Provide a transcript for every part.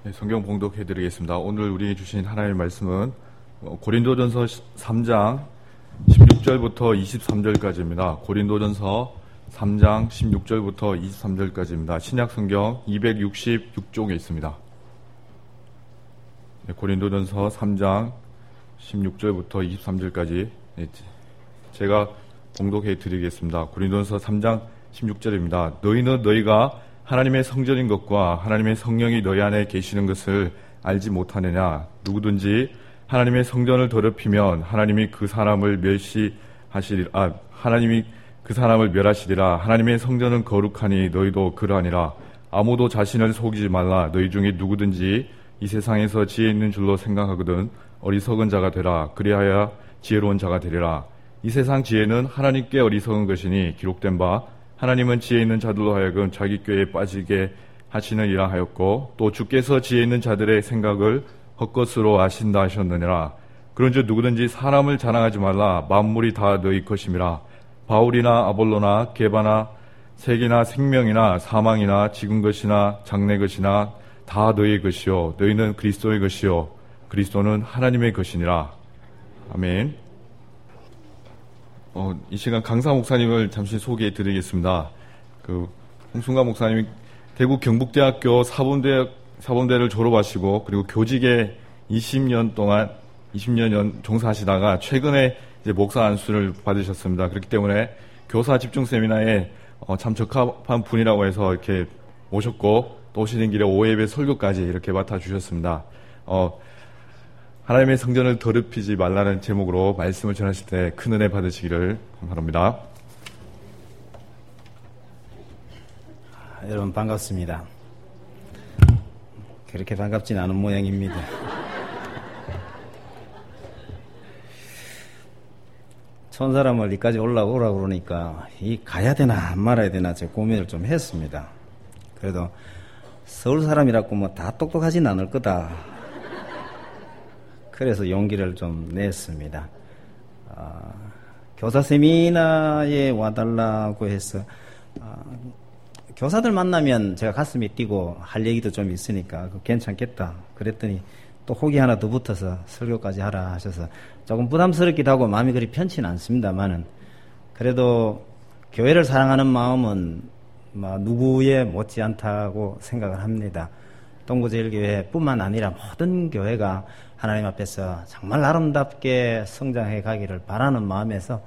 네, 성경 봉독해 드리겠습니다. 오늘 우리에게 주신 하나님의 말씀은 고린도전서 3장 16절부터 23절까지입니다. 고린도전서 3장 16절부터 23절까지입니다. 신약 성경 266쪽에 있습니다. 네, 고린도전서 3장 16절부터 23절까지 제가 봉독해 드리겠습니다. 고린도전서 3장 16절입니다. 너희는 너희가 하나님의 성전인 것과 하나님의 성령이 너희 안에 계시는 것을 알지 못하느냐. 누구든지 하나님의 성전을 더럽히면 하나님이 그 사람을 멸하시리라. 하나님의 성전은 거룩하니 너희도 그러하니라. 아무도 자신을 속이지 말라. 너희 중에 누구든지 이 세상에서 지혜 있는 줄로 생각하거든 어리석은 자가 되라. 그리하여 지혜로운 자가 되리라. 이 세상 지혜는 하나님께 어리석은 것이니 기록된 바 하나님은 지혜 있는 자들로 하여금 자기 꾀에 빠지게 하시느니라 하였고, 또 주께서 지혜 있는 자들의 생각을 헛것으로 아신다 하셨느니라. 그런즉 누구든지 사람을 자랑하지 말라. 만물이 다 너희 것임이라. 바울이나 아볼로나 게바나 색이나 생명이나 사망이나 지금 것이나 장래 것이나 다 너희의 것이요 너희는 그리스도의 것이요 그리스도는 하나님의 것이니라. 아멘. 이 시간 강사 목사님을 잠시 소개해 드리겠습니다. 홍순가 목사님이 대구 경북대학교 사범대를 졸업하시고, 그리고 교직에 20년 종사하시다가 최근에 이제 목사 안수를 받으셨습니다. 그렇기 때문에 교사 집중 세미나에 참 적합한 분이라고 해서 이렇게 모셨고, 또 오시는 길에 오예배 설교까지 이렇게 맡아주셨습니다. 하나님의 성전을 더럽히지 말라는 제목으로 말씀을 전하실 때 큰 은혜 받으시기를 바랍니다. 여러분 반갑습니다. 그렇게 반갑진 않은 모양입니다. 천 사람을 여기까지 올라오라고 그러니까 가야 되나 말아야 되나 제 고민을 좀 했습니다. 그래도 서울 사람이라고 뭐 다 똑똑하진 않을 거다. 그래서 용기를 좀 냈습니다. 교사 세미나에 와달라고 해서 교사들 만나면 제가 가슴이 뛰고 할 얘기도 좀 있으니까 괜찮겠다. 그랬더니 또 혹이 하나 더 붙어서 설교까지 하라 하셔서 조금 부담스럽기도 하고 마음이 그리 편치는 않습니다만은, 그래도 교회를 사랑하는 마음은 누구에 못지않다고 생각을 합니다. 동구제일교회뿐만 아니라 모든 교회가 하나님 앞에서 정말 아름답게 성장해 가기를 바라는 마음에서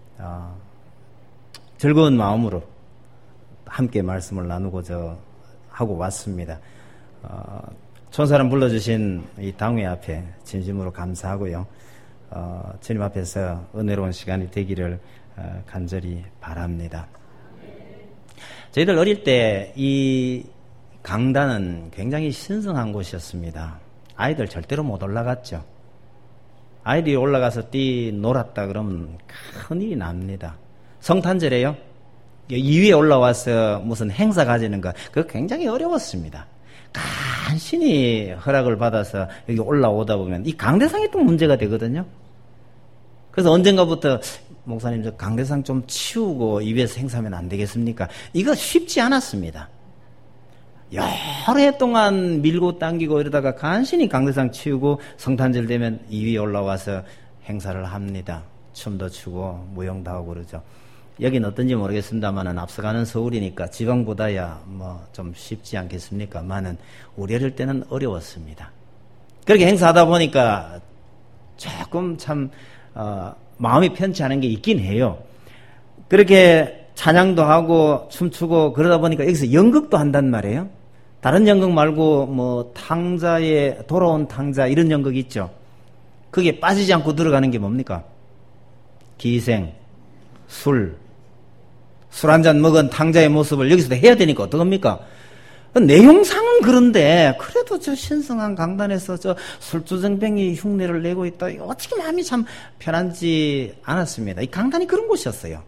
즐거운 마음으로 함께 말씀을 나누고자 하고 왔습니다. 천사람 불러주신 이 당회 앞에 진심으로 감사하고요. 주님 앞에서 은혜로운 시간이 되기를 간절히 바랍니다. 저희들 어릴 때 이 강단은 굉장히 신성한 곳이었습니다. 아이들 절대로 못 올라갔죠. 아이들이 올라가서 놀았다 그러면 큰일이 납니다. 성탄절에요. 이 위에 올라와서 무슨 행사 가지는 거, 그거 굉장히 어려웠습니다. 간신히 허락을 받아서 여기 올라오다 보면 이 강대상이 또 문제가 되거든요. 그래서 언젠가부터 목사님 저 강대상 좀 치우고 이 위에서 행사하면 안 되겠습니까? 이거 쉽지 않았습니다. 여러 해 동안 밀고 당기고 이러다가 간신히 강대상 치우고 성탄절 되면 이 위에 올라와서 행사를 합니다. 춤도 추고 무용도 하고 그러죠. 여긴 어떤지 모르겠습니다만은 앞서가는 서울이니까 지방보다야 뭐 좀 쉽지 않겠습니까만은 우리 어릴 때는 어려웠습니다. 그렇게 행사하다 보니까 조금 참 마음이 편치 않은 게 있긴 해요. 그렇게 찬양도 하고 춤추고 그러다 보니까 여기서 연극도 한단 말이에요. 다른 연극 말고 뭐 탕자에 돌아온 탕자 이런 연극 있죠. 그게 빠지지 않고 들어가는 게 뭡니까? 기생, 술 한 잔 먹은 탕자의 모습을 여기서도 해야 되니까 어떡합니까? 내용상은 그런데 그래도 저 신성한 강단에서 저 술주정뱅이 흉내를 내고 있다. 어떻게 마음이 참 편하지 않았습니다. 이 강단이 그런 곳이었어요.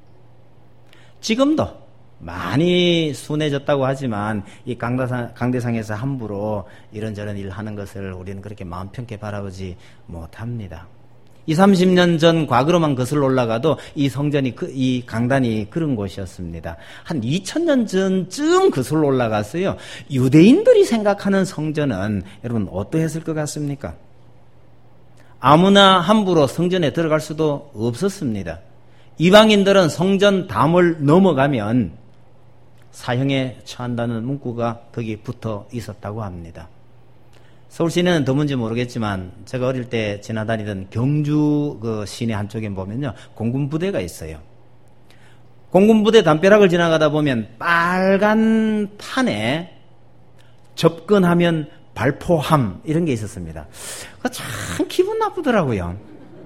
지금도 많이 순해졌다고 하지만 이 강대상에서 함부로 이런저런 일 하는 것을 우리는 그렇게 마음 편하게 바라보지 못합니다. 30년 전 과거로만 거슬러 올라가도 이 성전이, 이 강단이 그런 곳이었습니다. 한 2000년 전쯤 거슬러 올라갔어요. 유대인들이 생각하는 성전은 여러분 어떠했을 것 같습니까? 아무나 함부로 성전에 들어갈 수도 없었습니다. 이방인들은 성전 담을 넘어가면 사형에 처한다는 문구가 거기 붙어 있었다고 합니다. 서울 시내는 더문지 모르겠지만 제가 어릴 때 지나다니던 경주 그 시내 한쪽에 보면요, 공군 부대가 있어요. 공군 부대 담벼락을 지나가다 보면 빨간 판에 접근하면 발포함 이런 게 있었습니다. 참 기분 나쁘더라고요.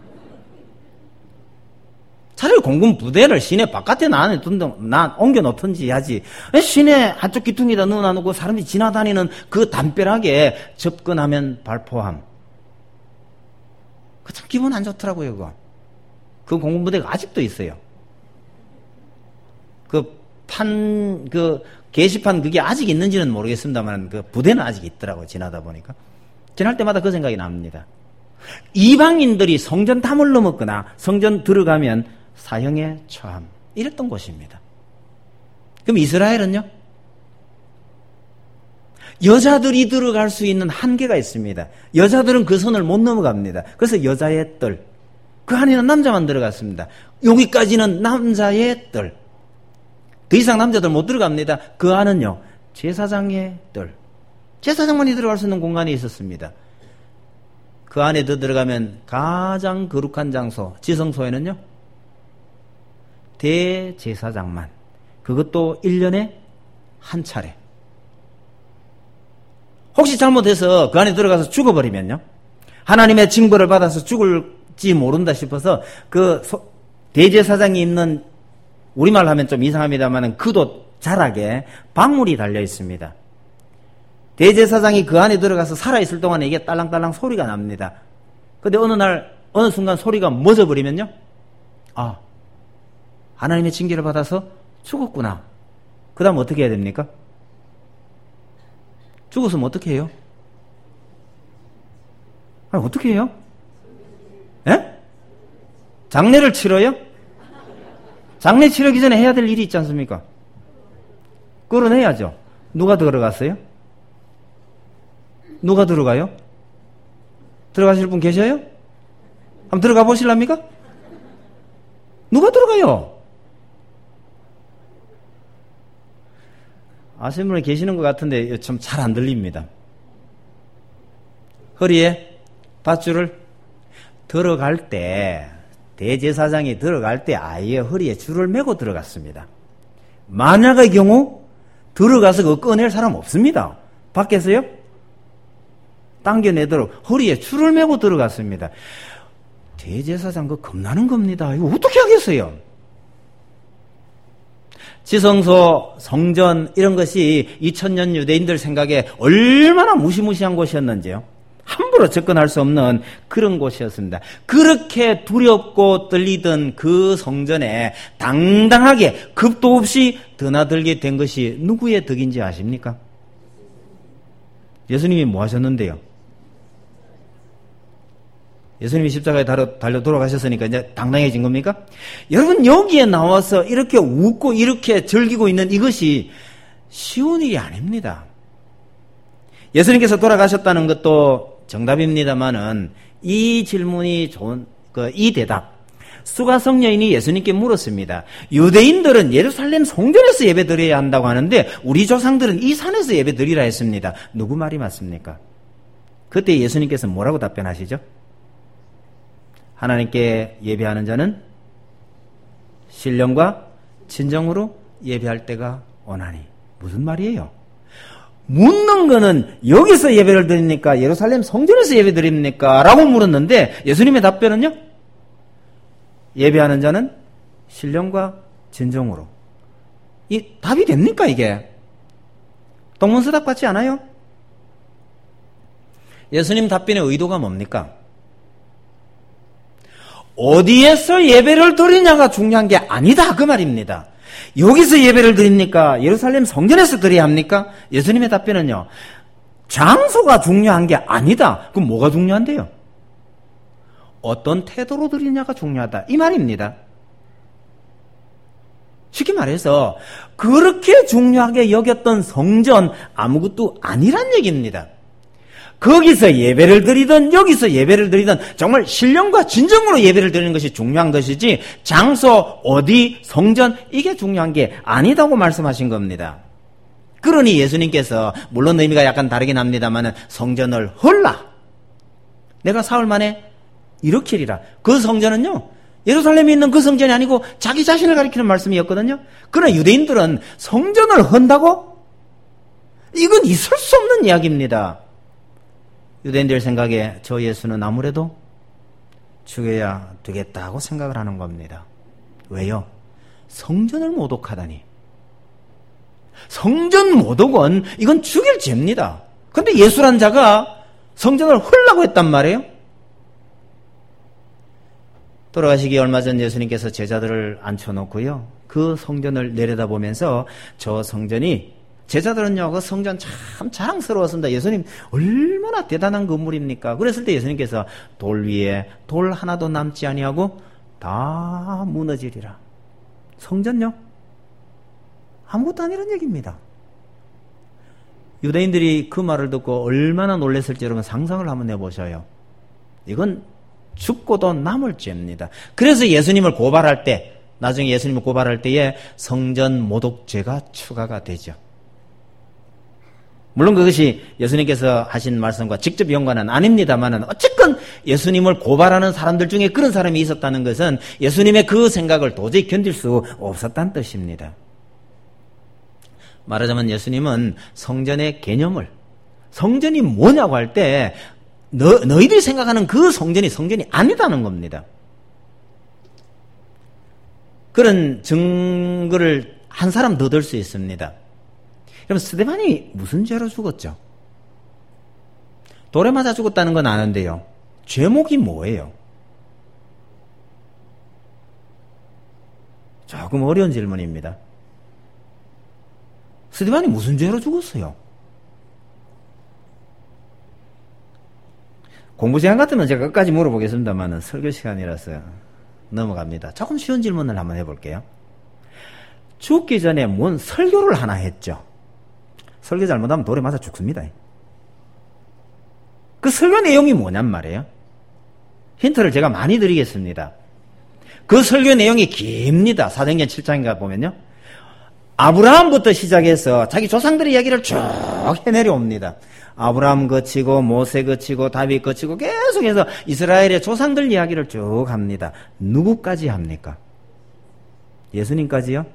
차라리 공군 부대를 시내 바깥에 옮겨 놓든지 하지. 시내 한쪽 기둥에다 넣어놓고 사람들이 지나다니는 그 담벼락에 접근하면 발포함. 그 참 기분 안 좋더라고요, 그거. 그 공군 부대가 아직도 있어요. 그 게시판 그게 아직 있는지는 모르겠습니다만 그 부대는 아직 있더라고요, 지나다 보니까. 지날 때마다 그 생각이 납니다. 이방인들이 성전 담을 넘었거나 성전 들어가면 사형에 처함. 이랬던 곳입니다. 그럼 이스라엘은요? 여자들이 들어갈 수 있는 한계가 있습니다. 여자들은 그 선을 못 넘어갑니다. 그래서 여자의 뜰. 그 안에는 남자만 들어갔습니다. 여기까지는 남자의 뜰. 더 이상 남자들 못 들어갑니다. 그 안은요, 제사장의 뜰. 제사장만이 들어갈 수 있는 공간이 있었습니다. 그 안에 더 들어가면 가장 거룩한 장소, 지성소에는요, 대제사장만. 그것도 1년에 한 차례. 혹시 잘못해서 그 안에 들어가서 죽어버리면요, 하나님의 징벌을 받아서 죽을지 모른다 싶어서 그 대제사장이 입는, 우리말로 하면 좀 이상합니다만 그도 자락에 방울이 달려 있습니다. 대제사장이 그 안에 들어가서 살아있을 동안에 이게 딸랑딸랑 소리가 납니다. 근데 어느 순간 소리가 멎어버리면요, 하나님의 징계를 받아서 죽었구나. 그 다음 어떻게 해야 됩니까? 죽었으면 어떻게 해요? 어떻게 해요? 예? 장례를 치러요? 장례 치르기 전에 해야 될 일이 있지 않습니까? 그건 해야죠. 누가 들어갔어요? 누가 들어가요? 들어가실 분 계셔요? 한번 들어가 보실랍니까? 누가 들어가요? 아시는 분이 계시는 것 같은데 좀 잘 안 들립니다. 허리에 밧줄을 들어갈 때, 대제사장이 들어갈 때 아예 허리에 줄을 메고 들어갔습니다. 만약의 경우 들어가서 그거 꺼낼 사람 없습니다. 밖에서요? 당겨내도록 허리에 줄을 메고 들어갔습니다. 대제사장 그거 겁나는 겁니다. 이거 어떻게 하겠어요? 지성소, 성전 이런 것이 2000년 유대인들 생각에 얼마나 무시무시한 곳이었는지요. 함부로 접근할 수 없는 그런 곳이었습니다. 그렇게 두렵고 떨리던 그 성전에 당당하게 겁도 없이 드나들게 된 것이 누구의 덕인지 아십니까? 예수님이 뭐 하셨는데요? 예수님이 십자가에 달려 돌아가셨으니까 이제 당당해진 겁니까? 여러분, 여기에 나와서 이렇게 웃고 이렇게 즐기고 있는 이것이 쉬운 일이 아닙니다. 예수님께서 돌아가셨다는 것도 정답입니다만은 이 질문이 좋은, 이 대답. 수가성 여인이 예수님께 물었습니다. 유대인들은 예루살렘 성전에서 예배 드려야 한다고 하는데 우리 조상들은 이 산에서 예배 드리라 했습니다. 누구 말이 맞습니까? 그때 예수님께서 뭐라고 답변하시죠? 하나님께 예배하는 자는 신령과 진정으로 예배할 때가 오나니. 무슨 말이에요? 묻는 거는 여기서 예배를 드립니까? 예루살렘 성전에서 예배 드립니까? 라고 물었는데 예수님의 답변은요? 예배하는 자는 신령과 진정으로. 이 답이 됩니까 이게? 동문서답 같지 않아요? 예수님 답변의 의도가 뭡니까? 어디에서 예배를 드리냐가 중요한 게 아니다 그 말입니다. 여기서 예배를 드립니까? 예루살렘 성전에서 드려야 합니까? 예수님의 답변은요, 장소가 중요한 게 아니다. 그럼 뭐가 중요한데요? 어떤 태도로 드리냐가 중요하다. 이 말입니다. 쉽게 말해서 그렇게 중요하게 여겼던 성전 아무것도 아니란 얘기입니다. 거기서 예배를 드리든 여기서 예배를 드리든 정말 신령과 진정으로 예배를 드리는 것이 중요한 것이지 장소, 어디, 성전 이게 중요한 게 아니다고 말씀하신 겁니다. 그러니 예수님께서 물론 의미가 약간 다르긴 합니다만 성전을 헐라. 내가 사흘 만에 일으키리라. 그 성전은요. 예루살렘에 있는 그 성전이 아니고 자기 자신을 가리키는 말씀이었거든요. 그러나 유대인들은 성전을 헌다고? 이건 있을 수 없는 이야기입니다. 유대인들 생각에 저 예수는 아무래도 죽여야 되겠다고 생각을 하는 겁니다. 왜요? 성전을 모독하다니. 성전 모독은 이건 죽일 죄입니다. 그런데 예수란 자가 성전을 헐라고 했단 말이에요. 돌아가시기 얼마 전 예수님께서 제자들을 앉혀놓고요. 그 성전을 내려다보면서 저 성전이 제자들은요, 그 성전 참 자랑스러웠습니다. 예수님, 얼마나 대단한 건물입니까? 그랬을 때 예수님께서 돌 위에 돌 하나도 남지 아니하고 다 무너지리라. 성전요? 아무것도 아니란 얘기입니다. 유대인들이 그 말을 듣고 얼마나 놀랐을지 여러분 상상을 한번 해보셔요. 이건 죽고도 남을 죄입니다. 그래서 예수님을 고발할 때, 나중에 예수님을 고발할 때에 성전 모독죄가 추가가 되죠. 물론 그것이 예수님께서 하신 말씀과 직접 연관은 아닙니다만 어쨌건 예수님을 고발하는 사람들 중에 그런 사람이 있었다는 것은 예수님의 그 생각을 도저히 견딜 수 없었다는 뜻입니다. 말하자면 예수님은 성전의 개념을, 성전이 뭐냐고 할 때 너희들이 생각하는 그 성전이 아니다는 겁니다. 그런 증거를 한 사람 더 들 수 있습니다. 그럼 스데반이 무슨 죄로 죽었죠? 돌에 맞아 죽었다는 건 아는데요. 죄목이 뭐예요? 조금 어려운 질문입니다. 스데반이 무슨 죄로 죽었어요? 공부 시간 같으면 제가 끝까지 물어보겠습니다만 설교 시간이라서 넘어갑니다. 조금 쉬운 질문을 한번 해볼게요. 죽기 전에 뭔 설교를 하나 했죠. 설교 잘못하면 돌에 맞아 죽습니다. 그 설교 내용이 뭐냔 말이에요. 힌트를 제가 많이 드리겠습니다. 그 설교 내용이 깁니다. 사도행전 7장인가 보면요. 아브라함부터 시작해서 자기 조상들의 이야기를 쭉 해내려옵니다. 아브라함 거치고 모세 거치고 다윗 거치고 계속해서 이스라엘의 조상들 이야기를 쭉 합니다. 누구까지 합니까? 예수님까지요?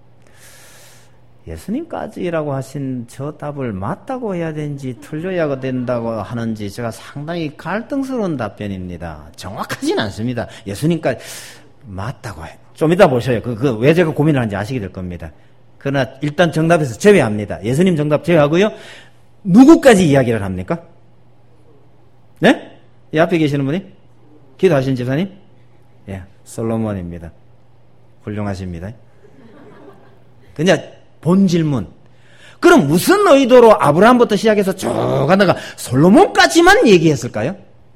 예수님까지라고 하신 저 답을 맞다고 해야 되는지 틀려야 된다고 하는지 제가 상당히 갈등스러운 답변입니다. 정확하진 않습니다. 예수님까지 맞다고 해. 좀 이따 보셔요. 왜 제가 고민을 하는지 아시게 될 겁니다. 그러나 일단 정답에서 제외합니다. 예수님 정답 제외하고요. 누구까지 이야기를 합니까? 네? 이 앞에 계시는 분이? 기도하신 집사님? 예, 솔로몬입니다. 훌륭하십니다. 그냥 본 질문. 그럼 무슨 의도로 아브라함부터 시작해서 쭉 가다가 솔로몬까지만 얘기했을까요?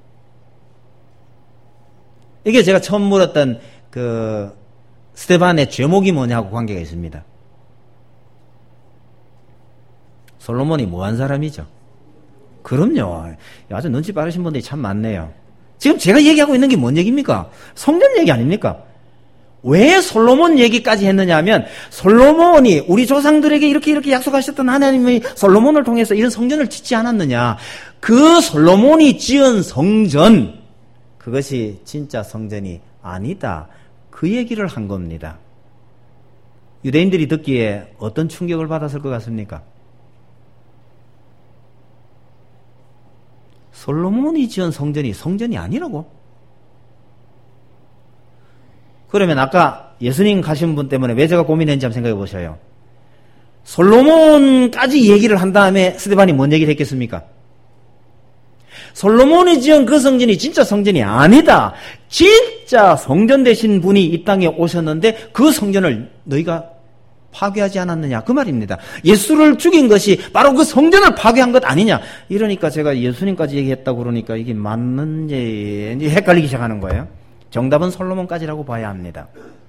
이게 제가 처음 물었던 그 스데반의 죄목이 뭐냐고 관계가 있습니다. 솔로몬이 뭐한 사람이죠? 그럼요. 아주 눈치 빠르신 분들이 참 많네요. 지금 제가 얘기하고 있는 게 뭔 얘기입니까? 성전 얘기 아닙니까? 왜 솔로몬 얘기까지 했느냐 하면 솔로몬이 우리 조상들에게 이렇게 약속하셨던 하나님이 솔로몬을 통해서 이런 성전을 짓지 않았느냐. 그 솔로몬이 지은 성전, 그것이 진짜 성전이 아니다. 그 얘기를 한 겁니다. 유대인들이 듣기에 어떤 충격을 받았을 것 같습니까? 솔로몬이 지은 성전이 아니라고? 그러면 아까 예수님 가신 분 때문에 왜 제가 고민했는지 한번 생각해 보셔요. 솔로몬까지 얘기를 한 다음에 스데반이 뭔 얘기를 했겠습니까? 솔로몬이 지은 그 성전이 진짜 성전이 아니다. 진짜 성전 되신 분이 이 땅에 오셨는데 그 성전을 너희가 파괴하지 않았느냐 그 말입니다. 예수를 죽인 것이 바로 그 성전을 파괴한 것 아니냐. 이러니까 제가 예수님까지 얘기했다고 그러니까 이게 맞는지 이제 헷갈리기 시작하는 거예요. 정답은 솔로몬까지라고 봐야 합니다.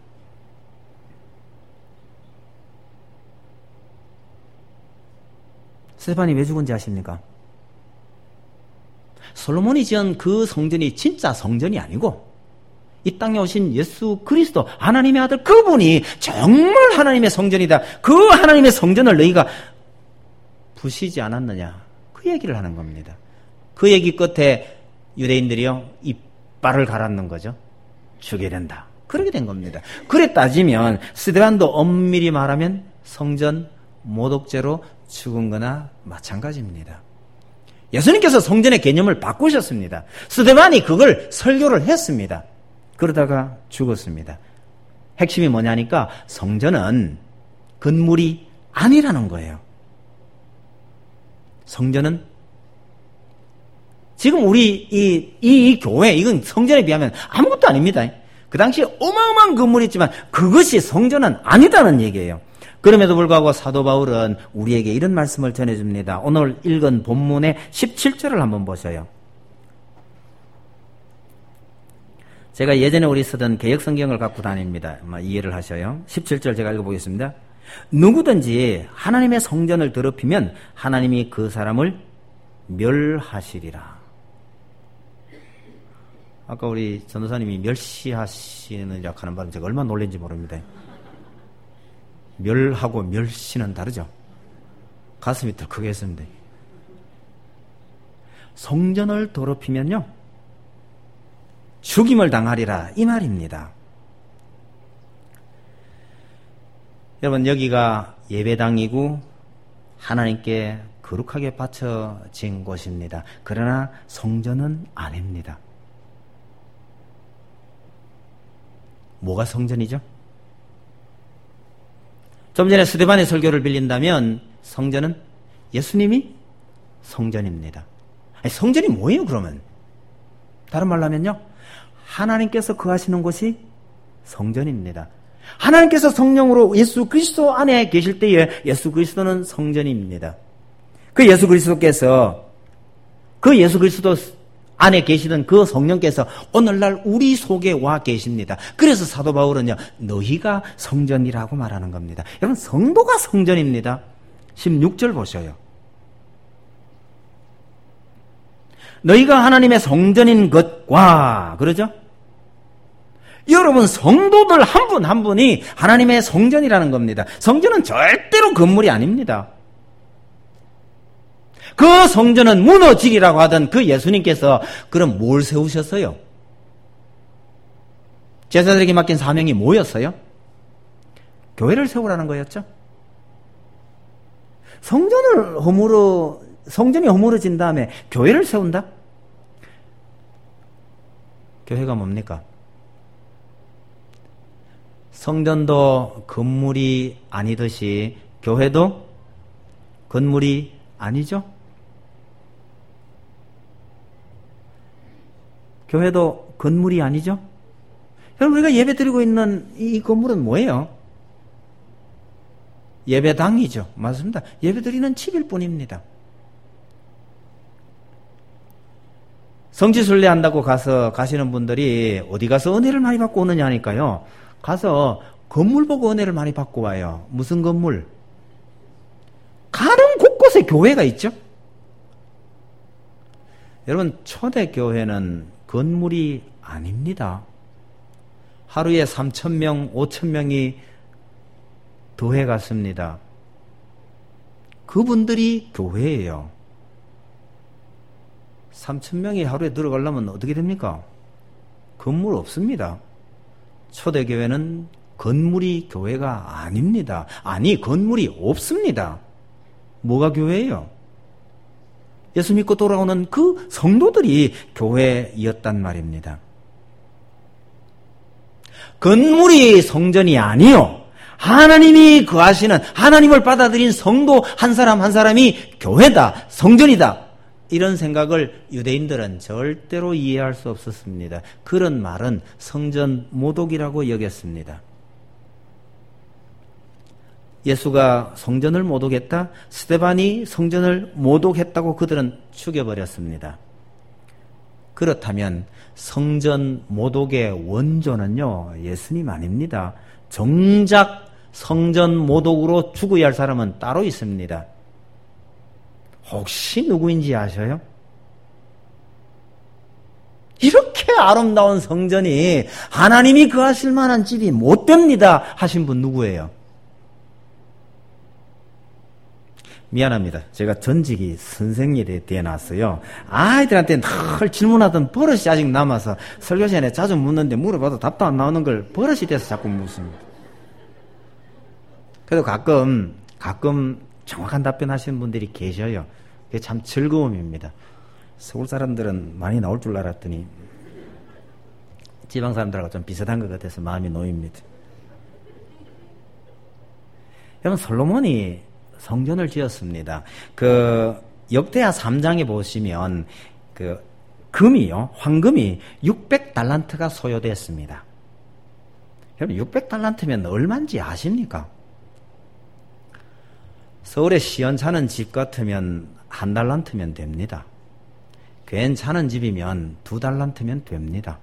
스데반이 왜 죽은지 아십니까? 솔로몬이 지은 그 성전이 진짜 성전이 아니고 이 땅에 오신 예수 그리스도 하나님의 아들 그분이 정말 하나님의 성전이다. 그 하나님의 성전을 너희가 부시지 않았느냐. 그 얘기를 하는 겁니다. 그 얘기 끝에 유대인들이요 이빨을 갈았는 거죠. 죽여야 된다. 그렇게 된 겁니다. 그래 따지면 스데반도 엄밀히 말하면 성전 모독죄로 죽은 거나 마찬가지입니다. 예수님께서 성전의 개념을 바꾸셨습니다. 스데반이 그걸 설교를 했습니다. 그러다가 죽었습니다. 핵심이 뭐냐니까 성전은 건물이 아니라는 거예요. 성전은 지금 우리 이 교회 이건 성전에 비하면 아무것도 아닙니다. 그 당시에 어마어마한 건물이 있지만 그것이 성전은 아니다는 얘기예요. 그럼에도 불구하고 사도 바울은 우리에게 이런 말씀을 전해줍니다. 오늘 읽은 본문의 17절을 한번 보셔요. 제가 예전에 우리 쓰던 개역성경을 갖고 다닙니다. 이해를 하셔요. 17절 제가 읽어보겠습니다. 누구든지 하나님의 성전을 더럽히면 하나님이 그 사람을 멸하시리라. 아까 우리 전도사님이 멸시하시느라 하는 바람 제가 얼마나 놀란지 모릅니다. 멸하고 멸시는 다르죠. 가슴이 더 크게 했습니다. 성전을 더럽히면요 죽임을 당하리라 이 말입니다. 여러분 여기가 예배당이고 하나님께 거룩하게 바쳐진 곳입니다. 그러나 성전은 아닙니다. 뭐가 성전이죠? 좀 전에 스데반의 설교를 빌린다면 성전은 예수님이 성전입니다. 아니, 성전이 뭐예요 그러면? 다른 말로 하면요 하나님께서 거하시는 곳이 성전입니다. 하나님께서 성령으로 예수 그리스도 안에 계실 때에 예수 그리스도는 성전입니다. 그 예수 그리스도께서 그 예수 그리스도 안에 계시던 그 성령께서 오늘날 우리 속에 와 계십니다. 그래서 사도 바울은요 너희가 성전이라고 말하는 겁니다. 여러분 성도가 성전입니다. 16절 보셔요. 너희가 하나님의 성전인 것과 그러죠? 여러분 성도들 한 분 한 분이 하나님의 성전이라는 겁니다. 성전은 절대로 건물이 아닙니다. 그 성전은 무너지리라고 하던 그 예수님께서 그럼 뭘 세우셨어요? 제자들에게 맡긴 사명이 뭐였어요? 교회를 세우라는 거였죠. 성전이 허물어진 다음에 교회를 세운다? 교회가 뭡니까? 성전도 건물이 아니듯이 교회도 건물이 아니죠? 교회도 건물이 아니죠? 여러분 우리가 예배 드리고 있는 이 건물은 뭐예요? 예배당이죠. 맞습니다. 예배 드리는 집일 뿐입니다. 성지순례 한다고 가시는 분들이 어디 가서 은혜를 많이 받고 오느냐 하니까요. 가서 건물 보고 은혜를 많이 받고 와요. 무슨 건물? 가는 곳곳에 교회가 있죠. 여러분 초대교회는 건물이 아닙니다. 하루에 3,000명, 5,000명이 교회 갔습니다. 그분들이 교회예요. 3,000명이 하루에 들어가려면 어떻게 됩니까? 건물 없습니다. 초대교회는 건물이 교회가 아닙니다. 아니, 건물이 없습니다. 뭐가 교회예요? 예수 믿고 돌아오는 그 성도들이 교회였단 말입니다. 건물이 성전이 아니요. 하나님이 거하시는 하나님을 받아들인 성도 한 사람 한 사람이 교회다, 성전이다. 이런 생각을 유대인들은 절대로 이해할 수 없었습니다. 그런 말은 성전 모독이라고 여겼습니다. 예수가 성전을 모독했다. 스데반이 성전을 모독했다고 그들은 죽여버렸습니다. 그렇다면 성전 모독의 원조는요, 예수님 아닙니다. 정작 성전 모독으로 죽어야 할 사람은 따로 있습니다. 혹시 누구인지 아셔요? 이렇게 아름다운 성전이 하나님이 거하실 만한 집이 못 됩니다 하신 분 누구예요? 미안합니다. 제가 전직이 선생님에 대해 놨어요. 아이들한테 늘 질문하던 버릇이 아직 남아서 설교 시간에 자주 묻는데 물어봐도 답도 안 나오는 걸 버릇이 돼서 자꾸 묻습니다. 그래도 가끔 정확한 답변 하시는 분들이 계셔요. 그게 참 즐거움입니다. 서울 사람들은 많이 나올 줄 알았더니 지방 사람들하고 좀 비슷한 것 같아서 마음이 놓입니다. 여러분, 솔로몬이 성전을 지었습니다. 역대하 3장에 보시면 황금이 600달란트가 소요됐습니다. 여러분, 600달란트면 얼마인지 아십니까? 서울에 시원찮은 집 같으면 1달란트면 됩니다. 괜찮은 집이면 2달란트면 됩니다.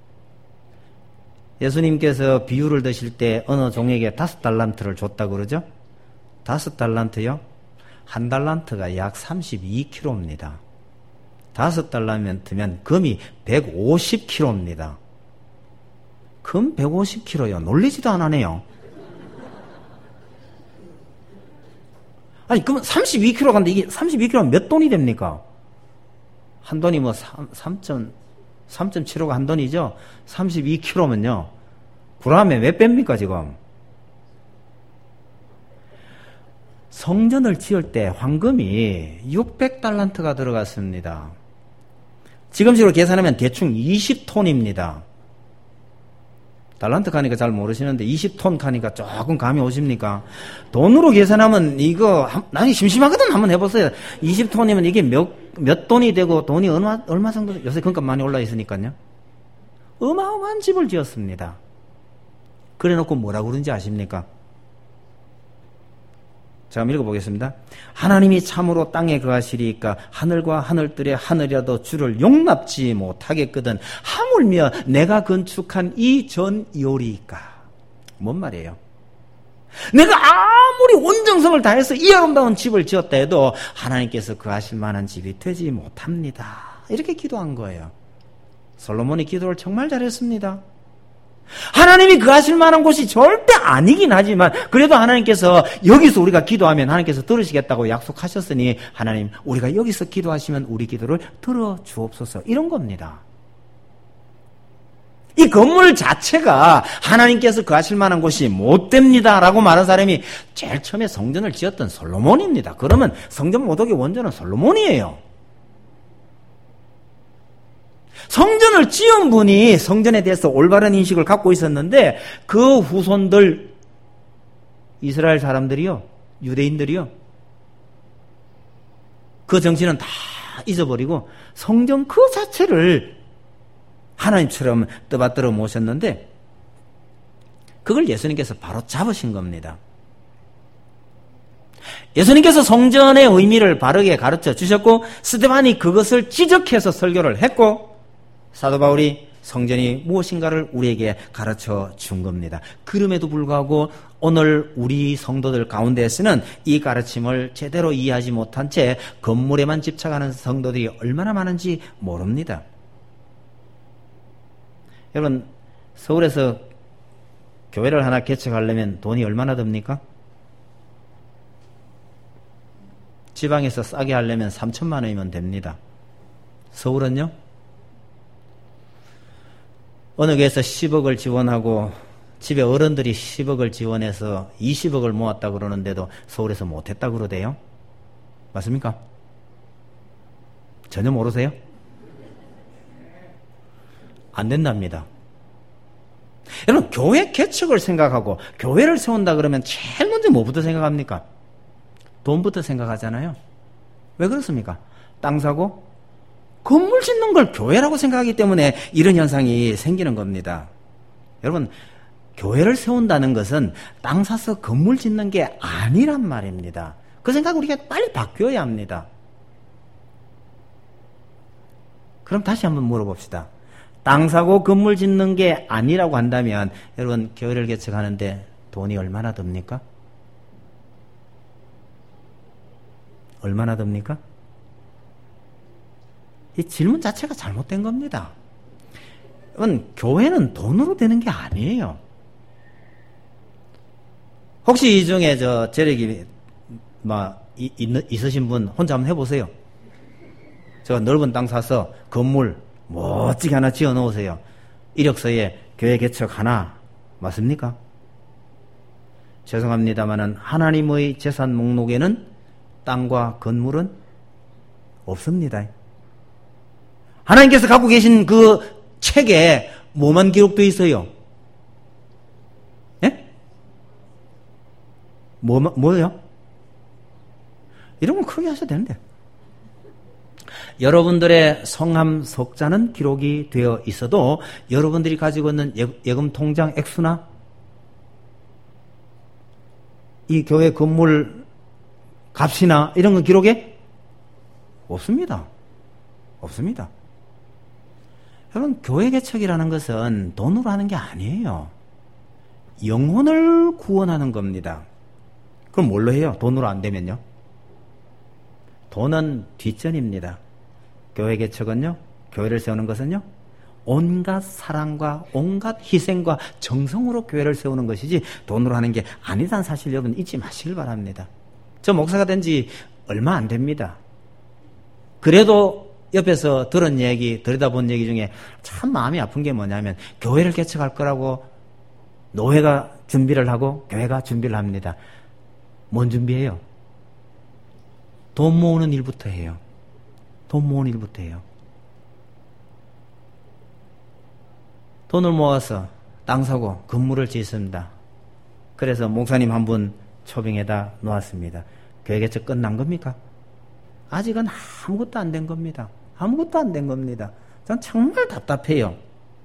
예수님께서 비유를 드실 때 어느 종에게 5달란트를 줬다고 그러죠? 5달란트요? 1달란트가 약 32kg입니다. 5달란트면 금이 150kg입니다. 금 150kg요. 놀리지도 않으네요. 아니, 그러면 32kg 간데 이게 32kg면 몇 돈이 됩니까? 한 돈이 3.75가 한 돈이죠? 32kg면요. 그라음에 몇 배입니까, 지금? 성전을 지을 때 황금이 600달란트가 들어갔습니다. 지금식으로 계산하면 대충 20톤입니다. 달란트 가니까 잘 모르시는데 20톤 가니까 조금 감이 오십니까? 돈으로 계산하면 이거 나중에 심심하거든. 한번 해보세요. 20톤이면 이게 몇 돈이 되고 돈이 얼마 정도 요새 금값 많이 올라 있으니까요. 어마어마한 집을 지었습니다. 그래놓고 뭐라고 그런지 아십니까? 자, 한번 읽어보겠습니다. 하나님이 참으로 땅에 거하시리이까 하늘과 하늘들의 하늘이라도 주를 용납지 못하겠거든 하물며 내가 건축한 이 전이오리이까. 뭔 말이에요? 내가 아무리 온정성을 다해서 이 아름다운 집을 지었다 해도 하나님께서 거하실 만한 집이 되지 못합니다. 이렇게 기도한 거예요. 솔로몬이 기도를 정말 잘했습니다. 하나님이 거하실 만한 곳이 절대 아니긴 하지만 그래도 하나님께서 여기서 우리가 기도하면 하나님께서 들으시겠다고 약속하셨으니 하나님, 우리가 여기서 기도하시면 우리 기도를 들어주옵소서, 이런 겁니다. 이 건물 자체가 하나님께서 거하실 만한 곳이 못 됩니다 라고 말한 사람이 제일 처음에 성전을 지었던 솔로몬입니다. 그러면 성전 모독의 원조는 솔로몬이에요. 성전을 지은 분이 성전에 대해서 올바른 인식을 갖고 있었는데 그 후손들, 이스라엘 사람들이요, 유대인들이요, 그 정신은 다 잊어버리고 성전 그 자체를 하나님처럼 떠받들어 모셨는데 그걸 예수님께서 바로 잡으신 겁니다. 예수님께서 성전의 의미를 바르게 가르쳐 주셨고 스데반이 그것을 지적해서 설교를 했고 사도 바울이 성전이 무엇인가를 우리에게 가르쳐 준 겁니다. 그럼에도 불구하고 오늘 우리 성도들 가운데에서는 이 가르침을 제대로 이해하지 못한 채 건물에만 집착하는 성도들이 얼마나 많은지 모릅니다. 여러분, 서울에서 교회를 하나 개척하려면 돈이 얼마나 듭니까? 지방에서 싸게 하려면 3천만 원이면 됩니다. 서울은요? 어느 교회에서 10억을 지원하고 집에 어른들이 10억을 지원해서 20억을 모았다고 그러는데도 서울에서 못했다고 그러대요? 맞습니까? 전혀 모르세요? 안 된답니다. 여러분, 교회 개척을 생각하고 교회를 세운다 그러면 제일 먼저 뭐부터 생각합니까? 돈부터 생각하잖아요. 왜 그렇습니까? 땅 사고 건물 짓는 걸 교회라고 생각하기 때문에 이런 현상이 생기는 겁니다. 여러분, 교회를 세운다는 것은 땅 사서 건물 짓는 게 아니란 말입니다. 그 생각 우리가 빨리 바뀌어야 합니다. 그럼 다시 한번 물어봅시다. 땅 사고 건물 짓는 게 아니라고 한다면 여러분 교회를 개척하는데 돈이 얼마나 듭니까? 얼마나 듭니까? 이 질문 자체가 잘못된 겁니다. 여러분 교회는 돈으로 되는 게 아니에요. 혹시 이 중에 재력이 있으신 분 혼자 한번 해보세요. 저 넓은 땅 사서 건물 멋지게 하나 지어 놓으세요. 이력서에 교회 개척 하나 맞습니까? 죄송합니다만은 하나님의 재산 목록에는 땅과 건물은 없습니다. 하나님께서 갖고 계신 그 책에 뭐만 기록되어 있어요? 예? 뭐요? 이런 건 크게 하셔도 되는데. 여러분들의 성함 석자는 기록이 되어 있어도 여러분들이 가지고 있는 예금 통장 액수나 이 교회 건물 값이나 이런 건 기록에 없습니다. 없습니다. 여러분 교회 개척이라는 것은 돈으로 하는 게 아니에요. 영혼을 구원하는 겁니다. 그럼 뭘로 해요? 돈으로 안 되면요? 돈은 뒷전입니다. 교회 개척은요, 교회를 세우는 것은요, 온갖 사랑과 온갖 희생과 정성으로 교회를 세우는 것이지 돈으로 하는 게 아니다는 사실 여러분 잊지 마시길 바랍니다. 저 목사가 된 지 얼마 안 됩니다. 그래도 옆에서 들은 얘기, 들여다본 얘기 중에 참 마음이 아픈 게 뭐냐면 교회를 개척할 거라고 노회가 준비를 하고 교회가 준비를 합니다. 뭔 준비해요? 돈 모으는 일부터 해요. 돈 모으는 일부터 해요. 돈을 모아서 땅 사고 건물을 짓습니다. 그래서 목사님 한 분 초빙에다 놓았습니다. 교회 개척 끝난 겁니까? 아직은 아무것도 안 된 겁니다. 아무것도 안 된 겁니다. 전 정말 답답해요.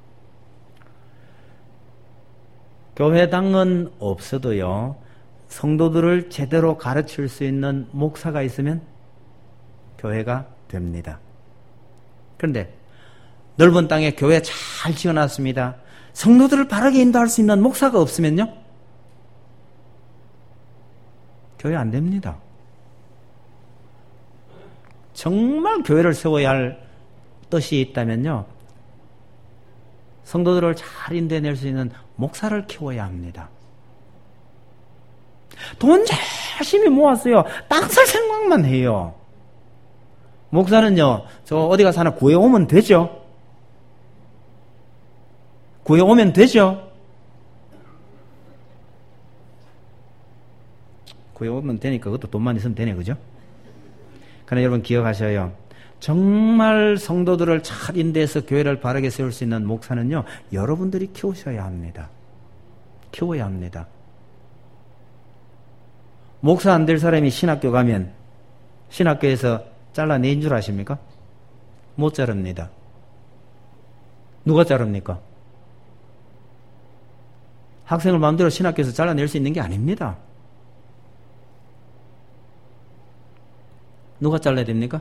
교회당은 없어도요, 성도들을 제대로 가르칠 수 있는 목사가 있으면 교회가 됩니다. 그런데 넓은 땅에 교회 잘 지어놨습니다. 성도들을 바르게 인도할 수 있는 목사가 없으면요, 교회 안 됩니다. 정말 교회를 세워야 할 뜻이 있다면요, 성도들을 잘 인도해낼 수 있는 목사를 키워야 합니다. 돈 열심히 모았어요. 땅 살 생각만 해요. 목사는요, 저 어디 가서 하나 구해오면 되죠? 구해오면 되죠? 구해오면 되니까 그것도 돈만 있으면 되네, 그죠? 그러나 여러분 기억하셔요. 정말 성도들을 잘 인도해서 교회를 바르게 세울 수 있는 목사는요, 여러분들이 키우셔야 합니다. 키워야 합니다. 목사 안 될 사람이 신학교 가면 신학교에서 잘라낸 줄 아십니까? 못 자릅니다. 누가 자릅니까? 학생을 마음대로 신학교에서 잘라낼 수 있는 게 아닙니다. 누가 잘라야 됩니까?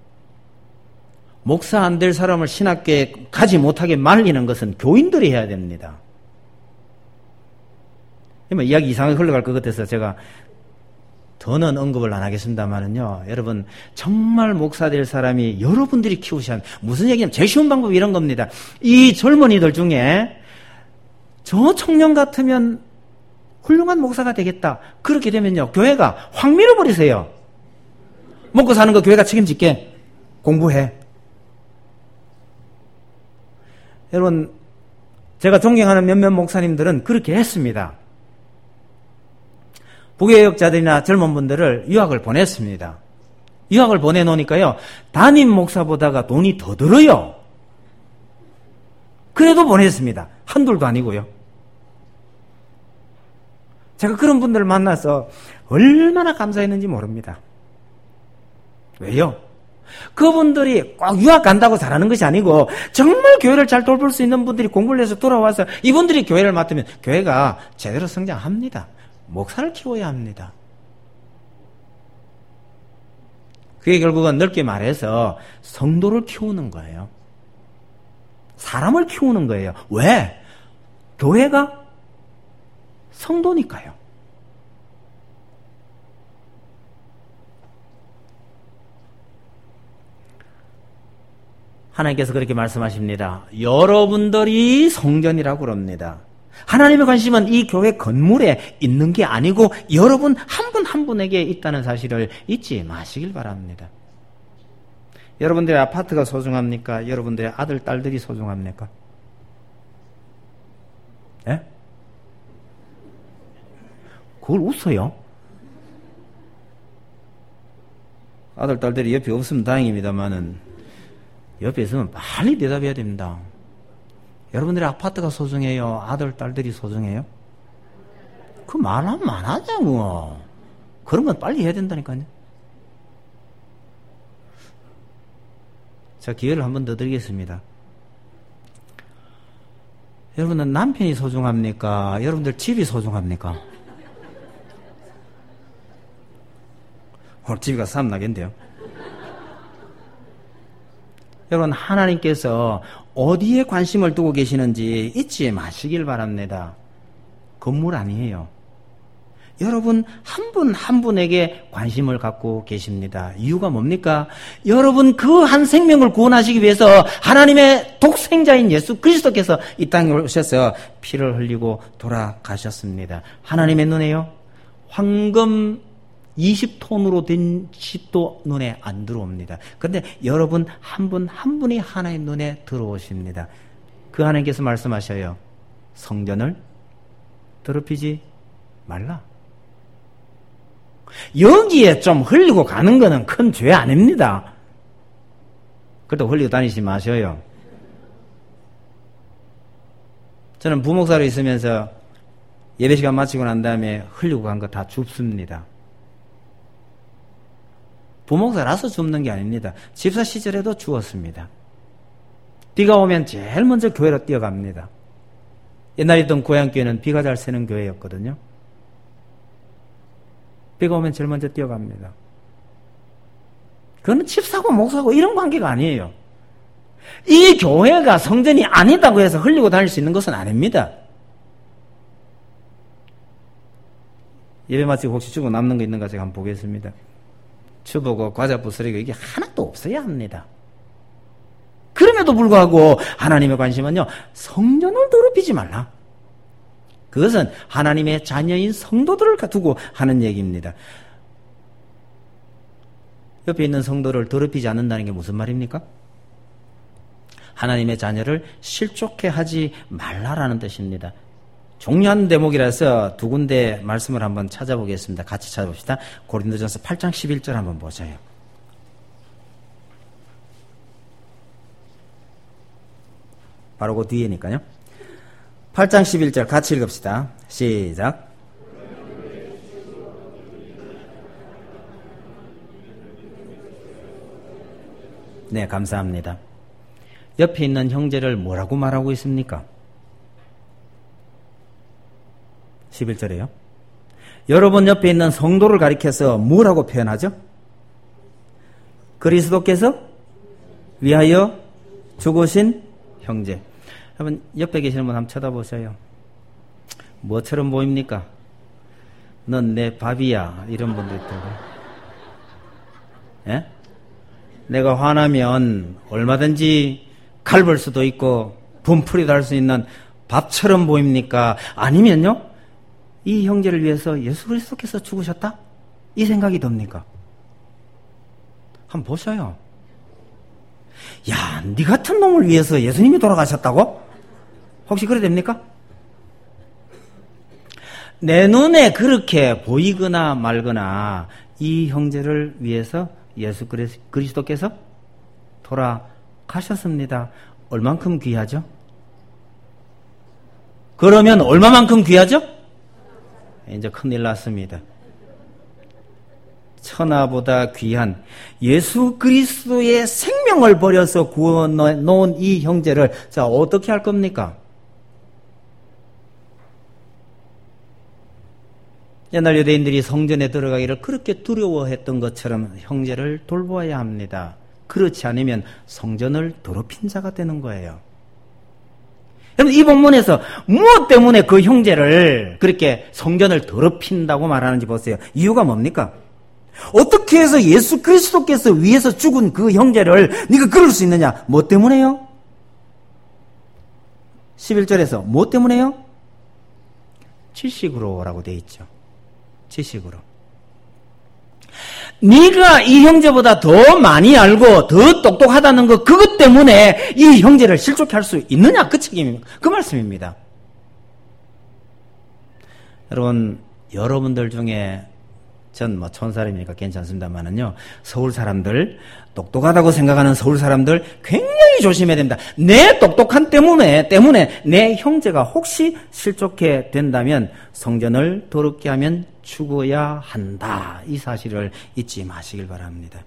목사 안 될 사람을 신학교에 가지 못하게 말리는 것은 교인들이 해야 됩니다. 이야기 이상하게 흘러갈 것 같아서 제가 더는 언급을 안 하겠습니다만은요, 여러분, 정말 목사 될 사람이 여러분들이 키우셔야 합니다. 무슨 얘기냐면, 제일 쉬운 방법이 이런 겁니다. 이 젊은이들 중에 저 청년 같으면 훌륭한 목사가 되겠다. 그렇게 되면요, 교회가 확 밀어버리세요. 먹고 사는 거 교회가 책임질게. 공부해. 여러분, 제가 존경하는 몇몇 목사님들은 그렇게 했습니다. 부교역자들이나 젊은 분들을 유학을 보냈습니다. 유학을 보내놓으니까요, 담임 목사보다가 돈이 더 들어요. 그래도 보냈습니다. 한둘도 아니고요. 제가 그런 분들을 만나서 얼마나 감사했는지 모릅니다. 왜요? 그분들이 꼭 유학 간다고 잘하는 것이 아니고 정말 교회를 잘 돌볼 수 있는 분들이 공부를 해서 돌아와서 이분들이 교회를 맡으면 교회가 제대로 성장합니다. 목사를 키워야 합니다. 그게 결국은 넓게 말해서 성도를 키우는 거예요. 사람을 키우는 거예요. 왜? 교회가 성도니까요. 하나님께서 그렇게 말씀하십니다. 여러분들이 성전이라고 그럽니다. 하나님의 관심은 이 교회 건물에 있는 게 아니고 여러분 한 분 한 분에게 있다는 사실을 잊지 마시길 바랍니다. 여러분들의 아파트가 소중합니까? 여러분들의 아들, 딸들이 소중합니까? 예? 그걸 웃어요? 아들, 딸들이 옆에 없으면 다행입니다만은 옆에 있으면 빨리 대답해야 됩니다. 여러분들의 아파트가 소중해요? 아들, 딸들이 소중해요? 그 말하면 안 하자고. 그런 건 빨리 해야 된다니까요. 자, 기회를 한 번 더 드리겠습니다. 여러분은 남편이 소중합니까? 여러분들 집이 소중합니까? 오늘 집이 가서 싸움 나겠는데요. 여러분, 하나님께서 어디에 관심을 두고 계시는지 잊지 마시길 바랍니다. 건물 아니에요. 여러분 한 분 한 분에게 관심을 갖고 계십니다. 이유가 뭡니까? 여러분 그 한 생명을 구원하시기 위해서 하나님의 독생자인 예수 그리스도께서 이 땅에 오셔서 피를 흘리고 돌아가셨습니다. 하나님의 눈에요, 황금 20톤으로 된 집도 눈에 안 들어옵니다. 그런데 여러분 한 분 한 분이 하나님 눈에 들어오십니다. 그 하나님께서 말씀하셔요. 성전을 더럽히지 말라. 여기에 좀 흘리고 가는 거는 큰 죄 아닙니다. 그래도 흘리고 다니지 마셔요. 저는 부목사로 있으면서 예배 시간 마치고 난 다음에 흘리고 간 거 다 줍습니다. 부목사라서 줍는 게 아닙니다. 집사 시절에도 주었습니다. 비가 오면 제일 먼저 교회로 뛰어갑니다. 옛날에 있던 고향교회는 비가 잘 새는 교회였거든요. 비가 오면 제일 먼저 뛰어갑니다. 그거는 집사고 목사고 이런 관계가 아니에요. 이 교회가 성전이 아니다고 해서 흘리고 다닐 수 있는 것은 아닙니다. 예배 마치고 혹시 주고 남는 거 있는가 제가 한번 보겠습니다. 주보고 과자 부스러기가 이게 하나도 없어야 합니다. 그럼에도 불구하고 하나님의 관심은요, 성전을 더럽히지 말라. 그것은 하나님의 자녀인 성도들을 두고 하는 얘기입니다. 옆에 있는 성도를 더럽히지 않는다는 게 무슨 말입니까? 하나님의 자녀를 실족해 하지 말라라는 뜻입니다. 중요한 대목이라서 두 군데 말씀을 한번 찾아보겠습니다. 같이 찾아봅시다. 고린도전서 8장 11절 한번 보세요. 바로 그 뒤에니까요. 8장 11절 같이 읽읍시다. 시작. 네, 감사합니다. 옆에 있는 형제를 뭐라고 말하고 있습니까? 11절에요. 여러분 옆에 있는 성도를 가리켜서 뭐라고 표현하죠? 그리스도께서 위하여 죽으신 형제. 여러분 옆에 계시는 분 한번 쳐다보세요. 뭐처럼 보입니까? 넌 내 밥이야. 이런 분도 있다고. 예? 내가 화나면 얼마든지 갈볼 수도 있고 분풀이도 할 수 있는 밥처럼 보입니까? 아니면요, 이 형제를 위해서 예수 그리스도께서 죽으셨다? 이 생각이 듭니까? 한번 보셔요. 야, 네 같은 놈을 위해서 예수님이 돌아가셨다고? 혹시 그래 됩니까? 내 눈에 그렇게 보이거나 말거나 이 형제를 위해서 예수 그리스도께서 돌아가셨습니다. 얼만큼 귀하죠? 그러면 얼마만큼 귀하죠? 이제 큰일 났습니다. 천하보다 귀한 예수 그리스도의 생명을 버려서 구워놓은 이 형제를 자 어떻게 할 겁니까? 옛날 유대인들이 성전에 들어가기를 그렇게 두려워했던 것처럼 형제를 돌보아야 합니다. 그렇지 않으면 성전을 더럽힌 자가 되는 거예요. 여러분 이 본문에서 무엇 때문에 그 형제를 그렇게 성전을 더럽힌다고 말하는지 보세요. 이유가 뭡니까? 어떻게 해서 예수 그리스도께서 위에서 죽은 그 형제를 네가 그럴 수 있느냐? 뭐 때문에요? 11절에서 뭐 때문에요? 지식으로라고 되어 있죠. 지식으로. 네가 이 형제보다 더 많이 알고 더 똑똑하다는 것 그것 때문에 이 형제를 실족해 할 수 있느냐? 그 책임입니다. 그 말씀입니다. 여러분들 중에 전 촌 사람이니까 괜찮습니다만은요. 서울 사람들 똑똑하다고 생각하는 서울 사람들 굉장히 조심해야 됩니다. 내 똑똑한 때문에 내 형제가 혹시 실족해 된다면 성전을 더럽게 하면 죽어야 한다. 이 사실을 잊지 마시길 바랍니다.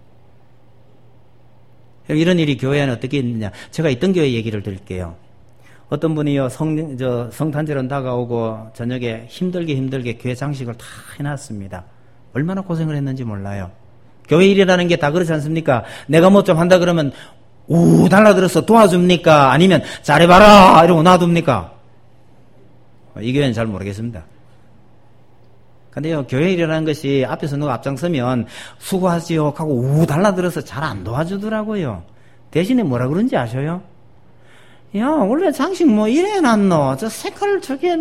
이런 일이 교회 안에 어떻게 있느냐. 제가 있던 교회 얘기를 드릴게요. 어떤 분이요, 성탄절은 다가오고 저녁에 힘들게 교회 장식을 다 해놨습니다. 얼마나 고생을 했는지 몰라요. 교회 일이라는 게 다 그렇지 않습니까? 내가 뭐 좀 한다 그러면 달라들어서 도와줍니까? 아니면 잘해봐라 이러고 놔둡니까? 이 교회는 잘 모르겠습니다. 근데요, 교회 일이라는 것이 앞에서 누가 앞장서면 수고하지요 하고 달라들어서 잘 안 도와주더라고요. 대신에 뭐라 그런지 아셔요? 야, 원래 장식 뭐 이래 놨노? 저 색깔 저게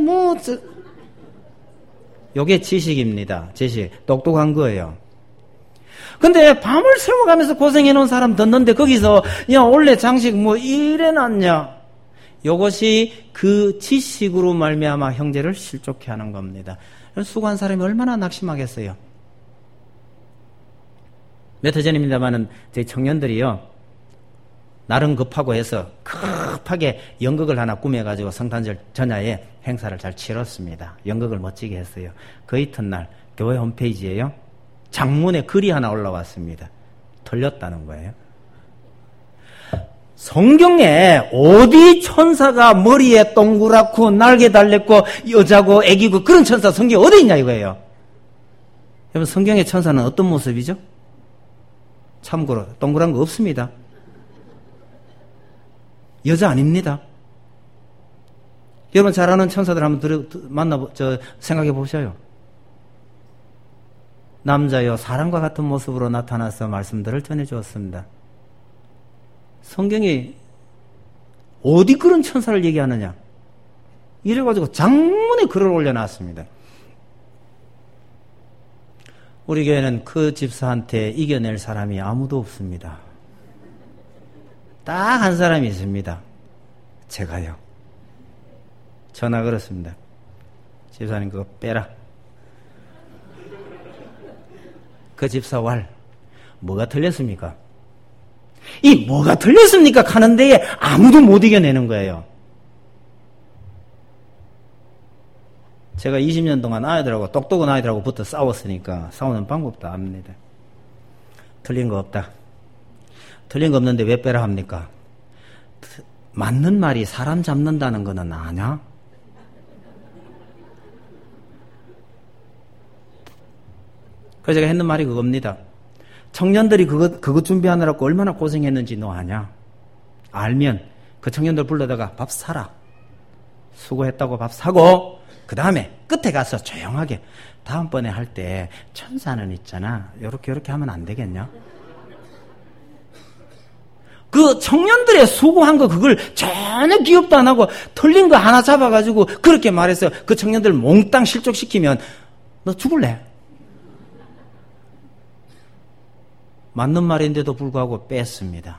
요게 지식입니다. 지식. 똑똑한 거예요. 근데 밤을 새워가면서 고생해 놓은 사람 듣는데 거기서 야, 원래 장식 뭐 이래 놨냐? 요것이 그 지식으로 말미암아 형제를 실족해 하는 겁니다. 수고한 사람이 얼마나 낙심하겠어요. 몇 해 전입니다만은 저희 청년들이요, 나름 급하고 해서 급하게 연극을 하나 꾸며가지고 성탄절 전야에 행사를 잘 치렀습니다. 연극을 멋지게 했어요. 그 이튿날 교회 홈페이지에요, 장문에 글이 하나 올라왔습니다. 틀렸다는 거예요. 성경에 어디 천사가 머리에 동그랗고 날개 달렸고 여자고 애기고 그런 천사 성경에 어디 있냐 이거예요. 여러분 성경의 천사는 어떤 모습이죠? 참고로 동그란 거 없습니다. 여자 아닙니다. 여러분 잘 아는 천사들 한번 생각해 보셔요. 남자요, 사람과 같은 모습으로 나타나서 말씀들을 전해주었습니다. 성경이 어디 그런 천사를 얘기하느냐? 이래가지고 장문에 글을 올려놨습니다. 우리 교회는 그 집사한테 이겨낼 사람이 아무도 없습니다. 딱 한 사람이 있습니다. 제가요. 전화 걸었습니다. 집사님 그거 빼라. 그 집사 왈 뭐가 틀렸습니까? 이 뭐가 틀렸습니까? 하는 데에 아무도 못 이겨내는 거예요. 제가 20년 동안 아이들하고 똑똑한 아이들하고 붙어 싸웠으니까 싸우는 방법도 압니다. 틀린 거 없다. 틀린 거 없는데 왜 빼라 합니까? 맞는 말이 사람 잡는다는 거는 아냐? 그래서 제가 했는 말이 그겁니다. 청년들이 그거 준비하느라고 얼마나 고생했는지 너 아냐? 알면 그 청년들 불러다가 밥 사라. 수고했다고 밥 사고 그 다음에 끝에 가서 조용하게 다음번에 할 때 천사는 있잖아. 요렇게 하면 안 되겠냐? 그 청년들의 수고한 거 그걸 전혀 기억도 안 하고 틀린 거 하나 잡아가지고 그렇게 말해서 그 청년들 몽땅 실족시키면 너 죽을래? 맞는 말인데도 불구하고 뺐습니다.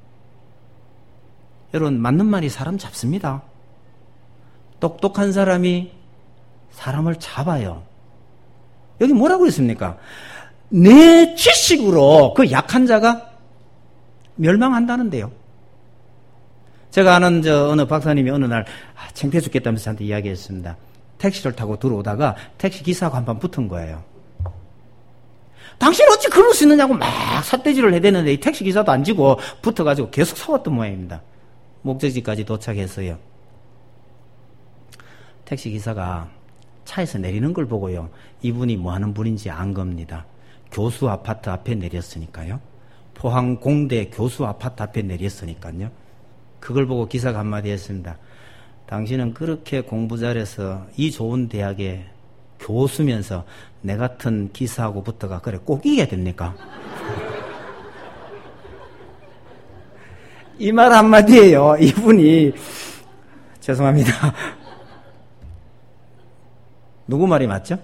여러분 맞는 말이 사람 잡습니다. 똑똑한 사람이 사람을 잡아요. 여기 뭐라고 했습니까? 내 지식으로 그 약한 자가 멸망한다는데요. 제가 아는 어느 박사님이 어느 날 창피해 죽겠다면서 저한테 이야기했습니다. 택시를 타고 들어오다가 택시 기사하고 한판 붙은 거예요. 당신 어찌 그럴 수 있느냐고 막 삿대질을 해대는데 이 택시기사도 안 지고 붙어가지고 계속 싸웠던 모양입니다. 목적지까지 도착했어요. 택시기사가 차에서 내리는 걸 보고요. 이분이 뭐 하는 분인지 안 겁니다. 교수 아파트 앞에 내렸으니까요. 포항 공대 교수 아파트 앞에 내렸으니까요. 그걸 보고 기사가 한마디 했습니다. 당신은 그렇게 공부 잘해서 이 좋은 대학에 교수면서 내 같은 기사하고 붙어가 그래 꼭 이겨야 됩니까? 이 말 한마디예요. 이분이 죄송합니다. 누구 말이 맞죠?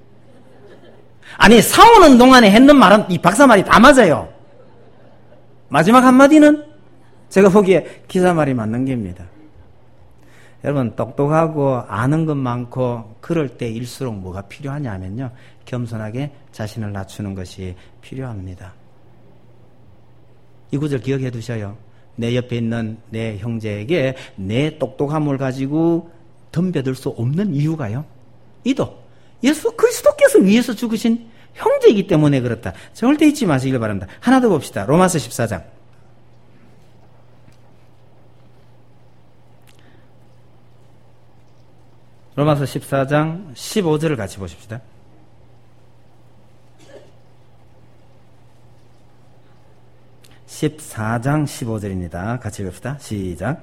아니 싸우는 동안에 했는 말은 이 박사 말이 다 맞아요. 마지막 한마디는 제가 보기에 기사 말이 맞는 겁니다. 여러분 똑똑하고 아는 것 많고 그럴 때일수록 뭐가 필요하냐 하면요. 겸손하게 자신을 낮추는 것이 필요합니다. 이 구절 기억해 두셔요. 내 옆에 있는 내 형제에게 내 똑똑함을 가지고 덤벼들 수 없는 이유가요. 이도 예수 그리스도께서 위해서 죽으신 형제이기 때문에 그렇다. 절대 잊지 마시길 바랍니다. 하나 더 봅시다. 로마서 14장. 로마서 14장 15절을 같이 보십시다. (14장 15절입니다) 같이 봅시다. 시작.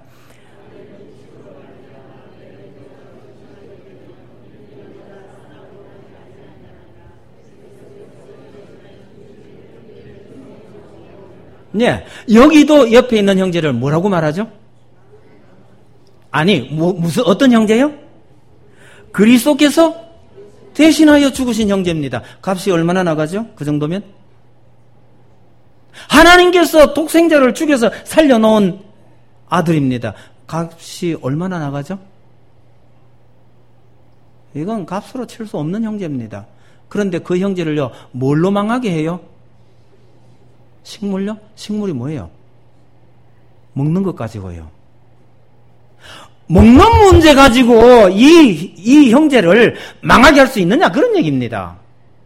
네, 여기도 옆에 있는 형제를 뭐라고 말하죠? 아니, 무슨 어떤 형제요? 그리스도께서 대신하여 죽으신 형제입니다. 값이 얼마나 나가죠? 그 정도면? 하나님께서 독생자를 죽여서 살려놓은 아들입니다. 값이 얼마나 나가죠? 이건 값으로 칠 수 없는 형제입니다. 그런데 그 형제를요, 뭘로 망하게 해요? 식물요? 식물이 뭐예요? 먹는 것 가지고요. 먹는 문제 가지고 이 형제를 망하게 할 수 있느냐? 그런 얘기입니다.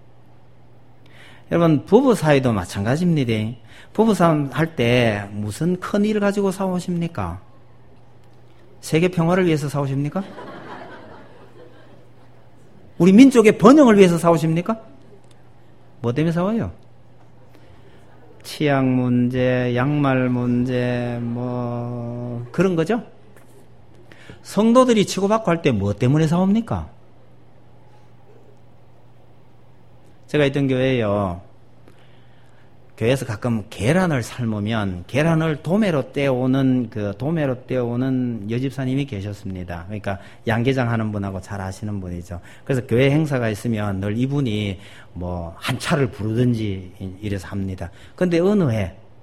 여러분, 부부 사이도 마찬가지입니다. 부부 싸움 할 때 무슨 큰 일을 가지고 싸우십니까? 세계 평화를 위해서 싸우십니까? 우리 민족의 번영을 위해서 싸우십니까? 뭐 때문에 싸워요? 치약 문제, 양말 문제, 뭐 그런 거죠? 성도들이 치고받고 할 때 뭐 때문에 싸웁니까? 제가 있던 교회에요. 교회에서 가끔 계란을 삶으면 계란을 도매로 떼오는 여집사님이 계셨습니다. 그러니까 양계장 하는 분하고 잘 아시는 분이죠. 그래서 교회 행사가 있으면 늘 이분이 뭐 한 차를 부르든지 이래서 합니다. 그런데 어느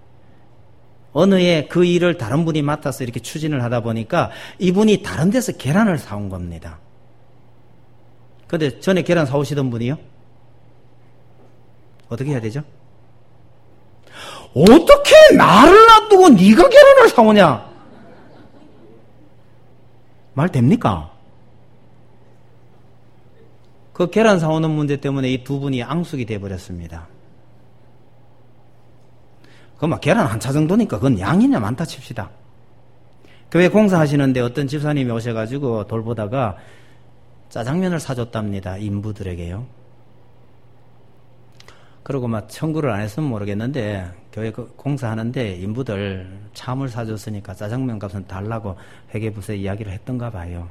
해 그 일을 다른 분이 맡아서 이렇게 추진을 하다 보니까 이분이 다른 데서 계란을 사온 겁니다. 그런데 전에 계란 사오시던 분이요? 어떻게 해야 되죠? 어떻게 나를 놔두고 네가 계란을 사오냐? 말 됩니까? 그 계란 사오는 문제 때문에 이 두 분이 앙숙이 돼버렸습니다. 그럼 계란 한 차 정도니까 그건 양이냐 많다 칩시다. 교회 공사하시는데 어떤 집사님이 오셔가지고 돌보다가 짜장면을 사줬답니다. 인부들에게요. 그러고 막 청구를 안 했으면 모르겠는데 교회 공사하는데 인부들 참을 사줬으니까 짜장면 값은 달라고 회계부서에 이야기를 했던가 봐요.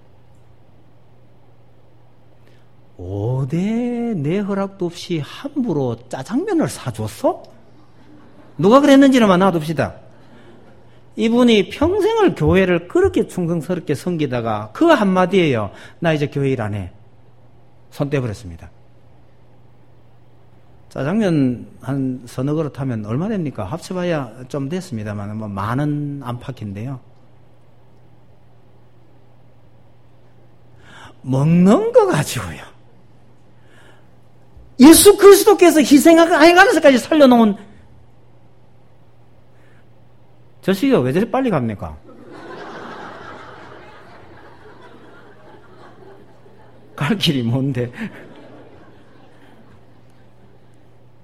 5대 내 허락도 없이 함부로 짜장면을 사줬어? 누가 그랬는지는 놔둡시다. 이분이 평생을 교회를 그렇게 충성스럽게 섬기다가 그 한마디예요. 나 이제 교회 일 안 해. 손 떼버렸습니다. 짜장면 한 서너 그릇 하면 얼마 됩니까? 합쳐봐야 좀 됐습니다만 뭐 많은 안팎인데요. 먹는 거 가지고요. 예수 그리스도께서 희생해가면서까지 살려놓은 저 시기가 왜 저리 빨리 갑니까? 갈 길이 뭔데?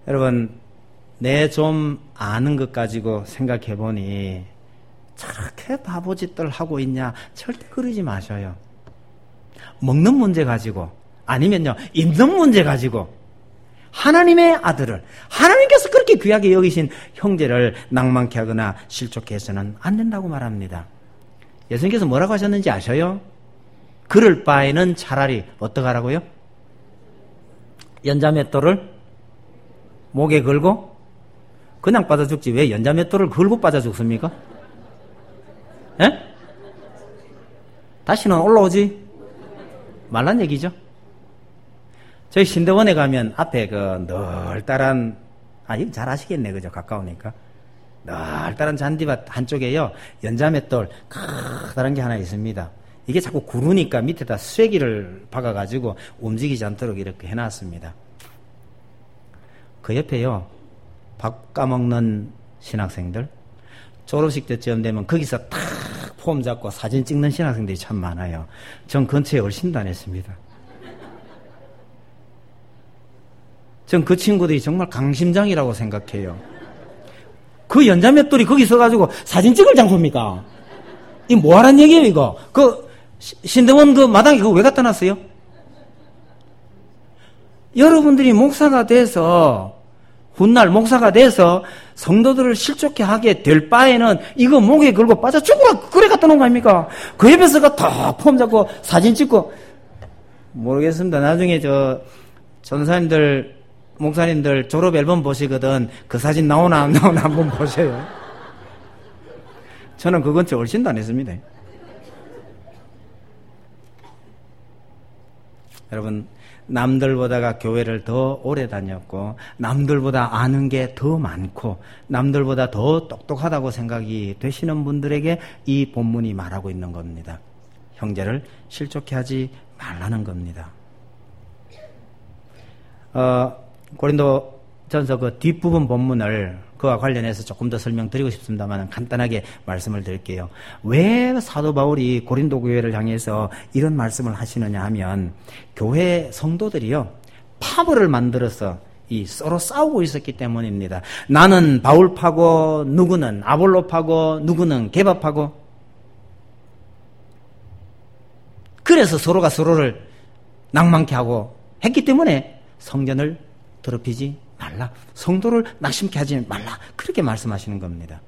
여러분, 내 좀 아는 것 가지고 생각해 보니 저렇게 바보짓들 하고 있냐? 절대 그러지 마셔요. 먹는 문제 가지고, 아니면요, 입는 문제 가지고, 하나님의 아들을, 하나님께서 그렇게 귀하게 여기신 형제를 낭만케 하거나 실족해 해서는 안 된다고 말합니다. 예수님께서 뭐라고 하셨는지 아셔요? 그럴 바에는 차라리 어떡하라고요? 연자맷돌을 목에 걸고 그냥 빠져 죽지 왜 연자맷돌을 걸고 빠져 죽습니까? 예? 다시는 올라오지 말란 얘기죠. 저희 신대원에 가면 앞에 그 널따란, 이거 잘 아시겠네, 그죠? 가까우니까. 널따란 잔디밭 한쪽에요, 연자맷돌, 커다란 게 하나 있습니다. 이게 자꾸 구르니까 밑에다 쐐기를 박아가지고 움직이지 않도록 이렇게 해놨습니다. 그 옆에요, 밥 까먹는 신학생들, 졸업식 때쯤 되면 거기서 탁 폼 잡고 사진 찍는 신학생들이 참 많아요. 전 근처에 얼씬도 안 했습니다. 전 그 친구들이 정말 강심장이라고 생각해요. 그 연자맷돌이 거기 서가지고 사진 찍을 장소입니까? 이 뭐하란 얘기예요, 이거? 그, 신대원 그 마당에 그거 왜 갖다 놨어요? 여러분들이 목사가 돼서, 훗날 목사가 돼서 성도들을 실족해 하게 될 바에는 이거 목에 걸고 빠져 죽으라, 그래 갖다 놓은 거 아닙니까? 그 옆에서가 다 폼 잡고 사진 찍고, 모르겠습니다. 나중에 전사님들, 목사님들 졸업 앨범 보시거든. 그 사진 나오나 안 나오나 한번 보세요. 저는 그 근처 얼씬도 안 했습니다. 여러분, 남들보다가 교회를 더 오래 다녔고, 남들보다 아는 게 더 많고, 남들보다 더 똑똑하다고 생각이 되시는 분들에게 이 본문이 말하고 있는 겁니다. 형제를 실족해 하지 말라는 겁니다. 고린도전서 그 뒷부분 본문을 그와 관련해서 조금 더 설명드리고 싶습니다만 간단하게 말씀을 드릴게요. 왜 사도 바울이 고린도 교회를 향해서 이런 말씀을 하시느냐 하면 교회 성도들이요, 파벌을 만들어서 서로 싸우고 있었기 때문입니다. 나는 바울파고 누구는 아볼로파고 누구는 게바파고, 그래서 서로가 서로를 낭만케 하고 했기 때문에 성전을 더럽히지 말라, 성도를 낙심케 하지 말라, 그렇게 말씀하시는 겁니다.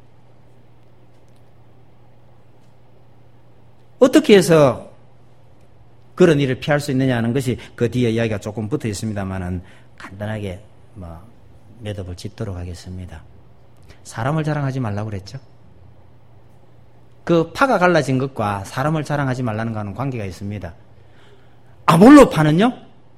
어떻게 해서 그런 일을 피할 수 있느냐 하는 것이 그 뒤에 이야기가 조금 붙어 있습니다만은 간단하게 매듭을 짓도록 하겠습니다. 사람을 자랑하지 말라고 그랬죠. 그 파가 갈라진 것과 사람을 자랑하지 말라는 거는 관계가 있습니다. 아볼로파는요,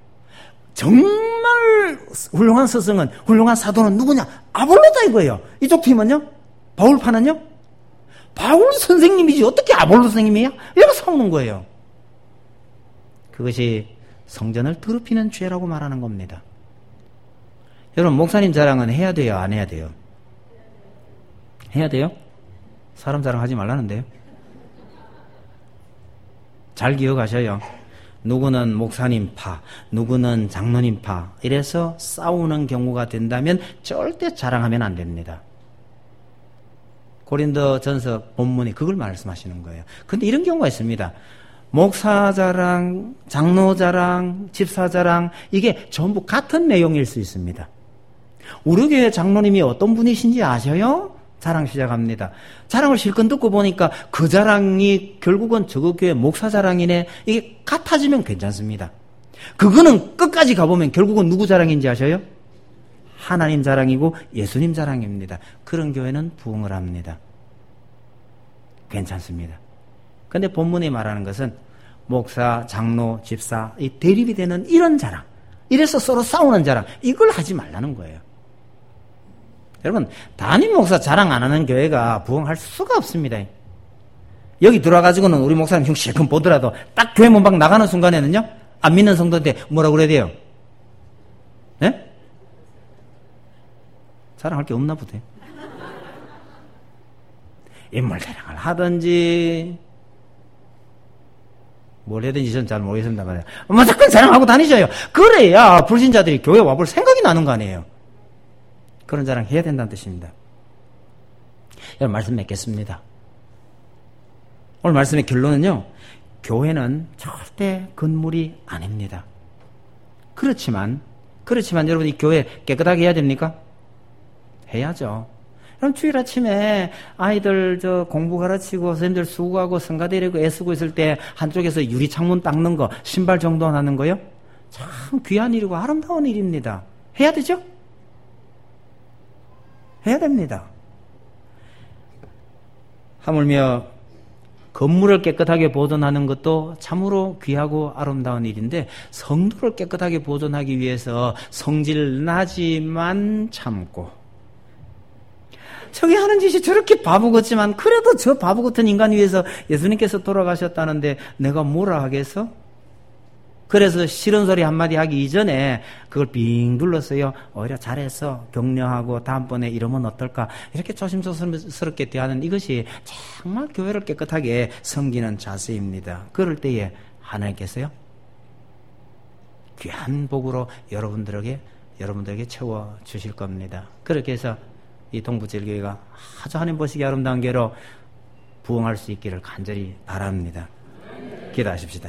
정말 훌륭한 스승은, 훌륭한 사도는 누구냐? 아볼로다 이거예요. 이쪽 팀은요? 바울파는요? 바울 선생님이지 어떻게 아볼로 선생님이야? 이렇게 싸우는 거예요. 그것이 성전을 더럽히는 죄라고 말하는 겁니다. 여러분, 목사님 자랑은 해야 돼요, 안 해야 돼요? 해야 돼요? 사람 자랑하지 말라는데요. 잘 기억하셔요. 누구는 목사님 파, 누구는 장로님 파, 이래서 싸우는 경우가 된다면 절대 자랑하면 안 됩니다. 고린도전서 본문이 그걸 말씀하시는 거예요. 근데 이런 경우가 있습니다. 목사 자랑, 장로 자랑, 집사 자랑, 이게 전부 같은 내용일 수 있습니다. 우리 교회 장로님이 어떤 분이신지 아셔요? 자랑 시작합니다. 자랑을 실컷 듣고 보니까 그 자랑이 결국은 저거 교회 목사 자랑이네. 이게 같아지면 괜찮습니다. 그거는 끝까지 가보면 결국은 누구 자랑인지 아셔요? 하나님 자랑이고 예수님 자랑입니다. 그런 교회는 부흥을 합니다. 괜찮습니다. 그런데 본문이 말하는 것은 목사, 장로, 집사, 이 대립이 되는 이런 자랑, 이래서 서로 싸우는 자랑, 이걸 하지 말라는 거예요. 여러분, 담임 목사 자랑 안 하는 교회가 부흥할 수가 없습니다. 여기 들어와가지고는 우리 목사님 흉 실컷 보더라도 딱 교회 문밖 나가는 순간에는요, 안 믿는 성도한테 뭐라고 그래야 돼요? 네? 자랑할 게 없나 보대. 인물 자랑을 하든지 뭘 해든지 전 잘 모르겠습니다만 무조건 자랑하고 다니셔요. 그래야 불신자들이 교회 와볼 생각이 나는 거 아니에요. 그런 자랑 해야 된다는 뜻입니다. 여러분, 말씀 맺겠습니다. 오늘 말씀의 결론은요, 교회는 절대 건물이 아닙니다. 그렇지만 여러분, 이 교회 깨끗하게 해야 됩니까? 해야죠. 그럼 주일 아침에 아이들 공부 가르치고 선생님들 수고하고 성가대리고 애쓰고 있을 때 한쪽에서 유리창문 닦는 거, 신발 정돈하는 거요? 참 귀한 일이고 아름다운 일입니다. 해야 되죠? 해야 됩니다. 하물며 건물을 깨끗하게 보존하는 것도 참으로 귀하고 아름다운 일인데, 성도를 깨끗하게 보존하기 위해서 성질 나지만 참고, 저기 하는 짓이 저렇게 바보 같지만 그래도 저 바보 같은 인간 위해서 예수님께서 돌아가셨다는데 내가 뭐라 하겠어? 그래서 싫은 소리 한마디 하기 이전에 그걸 빙 둘렀어요. 오히려 잘했어, 격려하고 다음번에 이러면 어떨까, 이렇게 조심스럽게 대하는 이것이 정말 교회를 깨끗하게 섬기는 자세입니다. 그럴 때에 하나님께서요, 귀한 복으로 여러분들에게 채워주실 겁니다. 그렇게 해서 이 동부제일교회가 아주 하나님 보시기 아름다운 교회로 부흥할 수 있기를 간절히 바랍니다. 기도하십시다.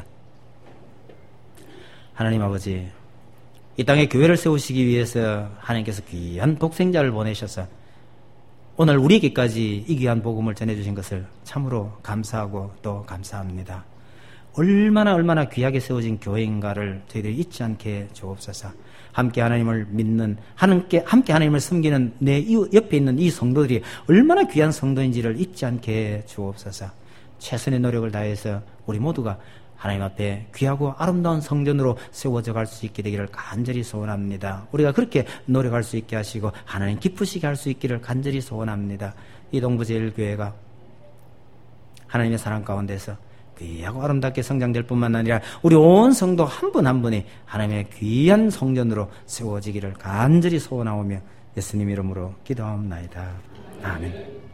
하나님 아버지, 이 땅에 교회를 세우시기 위해서 하나님께서 귀한 독생자를 보내셔서 오늘 우리에게까지 이 귀한 복음을 전해주신 것을 참으로 감사하고 또 감사합니다. 얼마나 귀하게 세워진 교회인가를 저희들이 잊지 않게 주옵소서. 함께 하나님을 믿는, 함께 하나님을 섬기는 내 옆에 있는 이 성도들이 얼마나 귀한 성도인지를 잊지 않게 주옵소서. 최선의 노력을 다해서 우리 모두가 하나님 앞에 귀하고 아름다운 성전으로 세워져 갈 수 있게 되기를 간절히 소원합니다. 우리가 그렇게 노력할 수 있게 하시고 하나님 기쁘시게 할 수 있기를 간절히 소원합니다. 이 동부제일교회가 하나님의 사랑 가운데서 귀하고 아름답게 성장될 뿐만 아니라 우리 온 성도 한 분 한 분이 하나님의 귀한 성전으로 세워지기를 간절히 소원하오며 예수님 이름으로 기도하옵나이다. 아멘.